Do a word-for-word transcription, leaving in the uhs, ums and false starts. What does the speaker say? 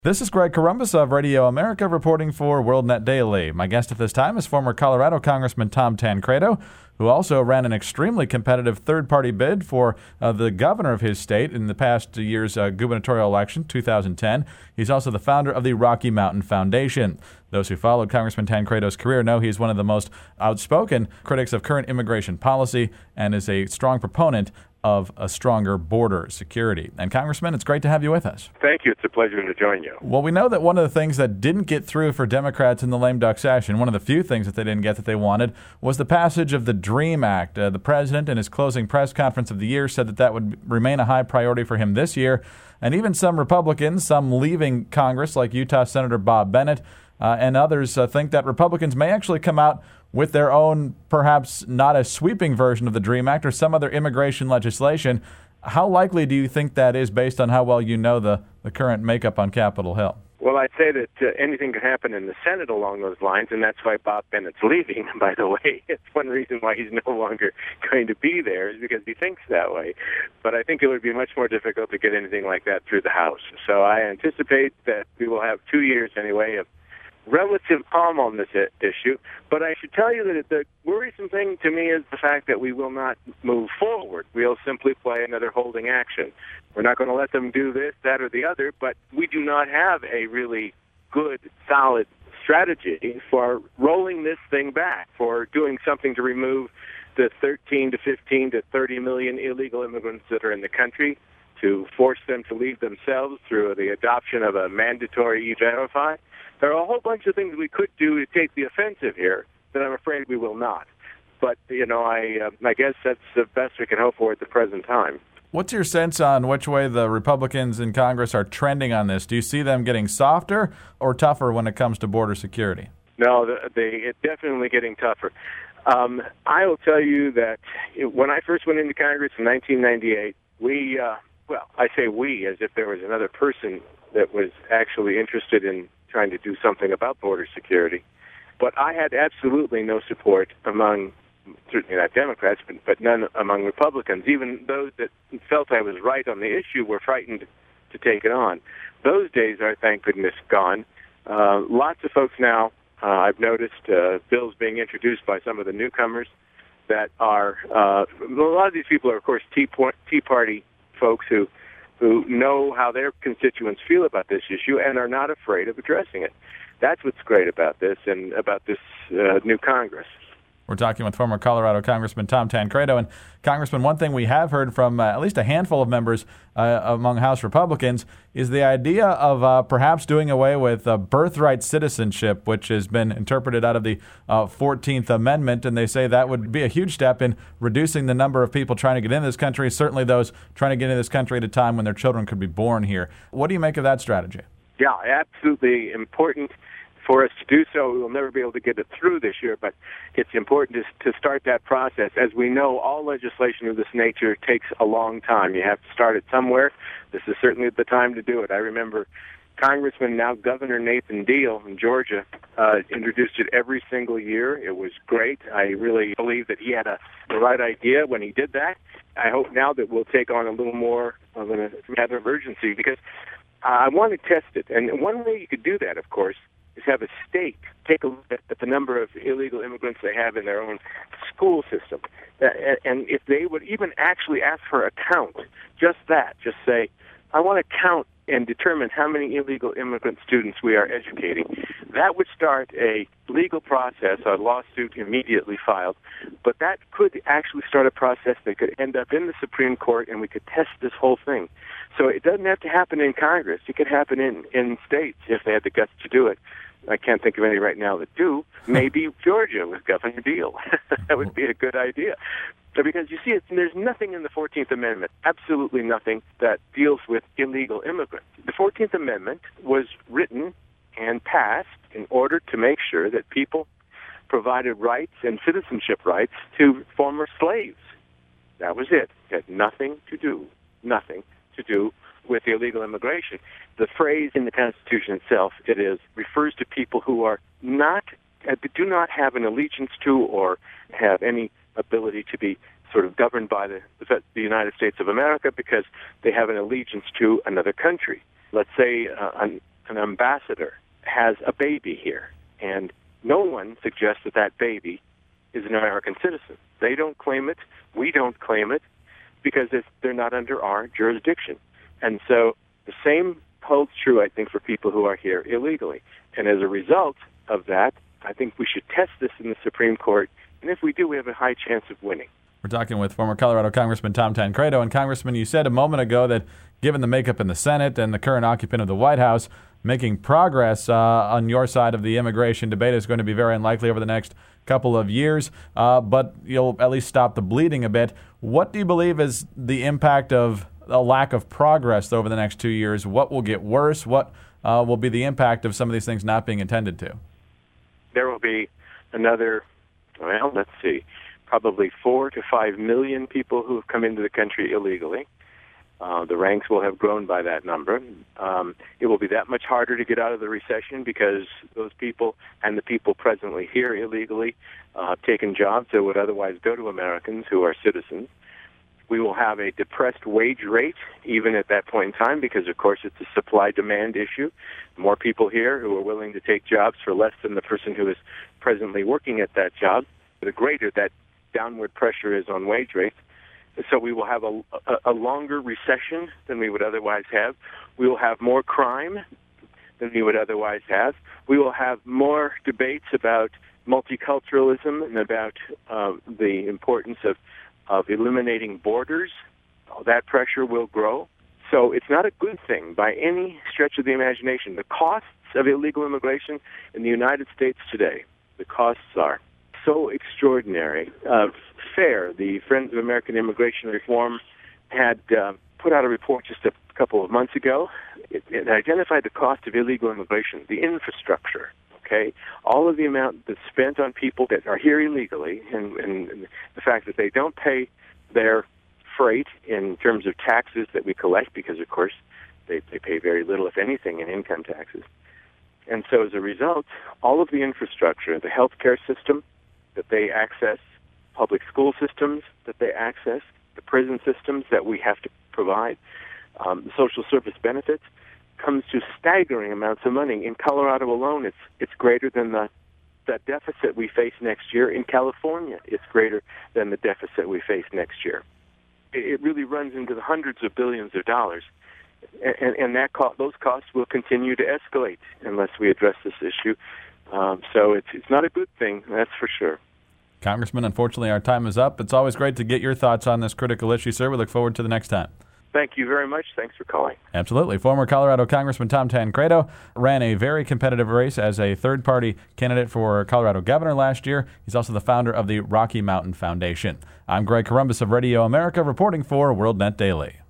This is Greg Corombos of Radio America reporting for WorldNet Daily. My guest at this time is former Colorado Congressman Tom Tancredo, who also ran an extremely competitive third-party bid for uh, the governor of his state in the past year's uh, gubernatorial election, two thousand ten. He's also the founder of the Rocky Mountain Foundation. Those who followed Congressman Tancredo's career know he's one of the most outspoken critics of current immigration policy and is a strong proponent of a stronger border security. And Congressman, it's great to have you with us. Thank you. It's a pleasure to join you. Well, we know that one of the things that didn't get through for Democrats in the lame duck session, one of the few things that they didn't get that they wanted, was the passage of the DREAM Act. Uh, the president, in his closing press conference of the year, said that that would remain a high priority for him this year. And even some Republicans, some leaving Congress, like Utah Senator Bob Bennett, uh, and others uh, think that Republicans may actually come out with their own, perhaps not as sweeping version of the DREAM Act or some other immigration legislation. How likely do you think that is based on how well you know the, the current makeup on Capitol Hill? Well, I'd say that uh, anything could happen in the Senate along those lines, and that's why Bob Bennett's leaving, by the way. It's one reason why he's no longer going to be there is because he thinks that way. But I think it would be much more difficult to get anything like that through the House. So I anticipate that we will have two years anyway of relative calm on this issue, but I should tell you that the worrisome thing to me is the fact that we will not move forward. We'll simply play another holding action. We're not going to let them do this, that, or the other, but we do not have a really good, solid strategy for rolling this thing back, for doing something to remove the thirteen to fifteen to thirty million illegal immigrants that are in the country, to force them to leave themselves through the adoption of a mandatory E-Verify. There are a whole bunch of things we could do to take the offensive here that I'm afraid we will not. But, you know, I uh, I guess that's the best we can hope for at the present time. What's your sense on which way the Republicans in Congress are trending on this? Do you see them getting softer or tougher when it comes to border security? No, they, it's definitely getting tougher. Um, I will tell you that when I first went into Congress in nineteen ninety-eight, we, uh, well, I say we as if there was another person that was actually interested in trying to do something about border security. But I had absolutely no support among, certainly not Democrats, but, but none among Republicans. Even those that felt I was right on the issue were frightened to take it on. Those days are, thank goodness, gone. Uh, lots of folks now, uh, I've noticed uh, bills being introduced by some of the newcomers that are, uh, a lot of these people are, of course, Tea, Tea Party folks who who know how their constituents feel about this issue and are not afraid of addressing it. That's what's great about this and about this uh, new Congress. We're talking with former Colorado Congressman Tom Tancredo. And Congressman, one thing we have heard from uh, at least a handful of members uh, among House Republicans is the idea of uh, perhaps doing away with uh, birthright citizenship, which has been interpreted out of the uh, fourteenth Amendment. And they say that would be a huge step in reducing the number of people trying to get into this country, certainly those trying to get into this country at a time when their children could be born here. What do you make of that strategy? Yeah, absolutely important for us to do so. We will never be able to get it through this year, but it's important to, to start that process. As we know, all legislation of this nature takes a long time. You have to start it somewhere. This is certainly the time to do it. I remember Congressman, now Governor Nathan Deal in Georgia, uh, introduced it every single year. It was great. I really believe that he had a, the right idea when he did that. I hope now that we'll take on a little more of a matter of urgency because uh, I want to test it. And one way you could do that, of course, is have a state take a look at the number of illegal immigrants they have in their own school system. And if they would even actually ask for a count, just that, just say, I want to count and determine how many illegal immigrant students we are educating. That would start a legal process, a lawsuit immediately filed, but that could actually start a process that could end up in the Supreme Court and we could test this whole thing. So it doesn't have to happen in Congress. It could happen in, in states if they had the guts to do it. I can't think of any right now that do. Maybe Georgia with Governor Deal. That would be a good idea. Because you see, it's, there's nothing in the fourteenth Amendment, absolutely nothing, that deals with illegal immigrants. The fourteenth Amendment was written and passed in order to make sure that people provided rights and citizenship rights to former slaves. That was it. It had nothing to do, nothing to do with illegal immigration. The phrase in the Constitution itself, it is, refers to people who are not, do not have an allegiance to or have any ability to be sort of governed by the, the United States of America because they have an allegiance to another country. Let's say uh, a an ambassador has a baby here, and no one suggests that that baby is an American citizen. They don't claim it. We don't claim it because it's, they're not under our jurisdiction. And so the same holds true, I think, for people who are here illegally. And as a result of that, I think we should test this in the Supreme Court. And if we do, we have a high chance of winning. We're talking with former Colorado Congressman Tom Tancredo. And Congressman, you said a moment ago that given the makeup in the Senate and the current occupant of the White House, making progress uh, on your side of the immigration debate is going to be very unlikely over the next couple of years, uh, but you'll at least stop the bleeding a bit. What do you believe is the impact of a lack of progress over the next two years? What will get worse? What uh, will be the impact of some of these things not being attended to? There will be another, well, let's see, probably four to five million people who have come into the country illegally. Uh, the ranks will have grown by that number. Um, it will be that much harder to get out of the recession because those people and the people presently here illegally uh, have taken jobs that would otherwise go to Americans who are citizens. We will have a depressed wage rate even at that point in time because, of course, it's a supply-demand issue. More people here who are willing to take jobs for less than the person who is presently working at that job, the greater that downward pressure is on wage rates. So we will have a, a, a longer recession than we would otherwise have. We will have more crime than we would otherwise have. We will have more debates about multiculturalism and about uh, the importance of, of eliminating borders. That pressure will grow. So it's not a good thing by any stretch of the imagination. The costs of illegal immigration in the United States today, the costs are so extraordinary. Uh, FAIR, the Friends of American Immigration Reform, had uh, put out a report just a couple of months ago. It, it identified the cost of illegal immigration, the infrastructure, okay? All of the amount that's spent on people that are here illegally, and, and, and the fact that they don't pay their freight in terms of taxes that we collect, because, of course, they, they pay very little, if anything, in income taxes. And so as a result, all of the infrastructure, the healthcare system that they access, public school systems that they access, the prison systems that we have to provide, um, the social service benefits, comes to staggering amounts of money. In Colorado alone, it's it's greater than the, the deficit we face next year. In California, it's greater than the deficit we face next year. It, it really runs into the hundreds of billions of dollars, and, and that co- those costs will continue to escalate unless we address this issue. Um, so it's it's not a good thing, that's for sure. Congressman, unfortunately, our time is up. It's always great to get your thoughts on this critical issue, sir. We look forward to the next time. Thank you very much. Thanks for calling. Absolutely. Former Colorado Congressman Tom Tancredo ran a very competitive race as a third-party candidate for Colorado governor last year. He's also the founder of the Rocky Mountain Foundation. I'm Greg Corombos of Radio America, reporting for WorldNet Daily.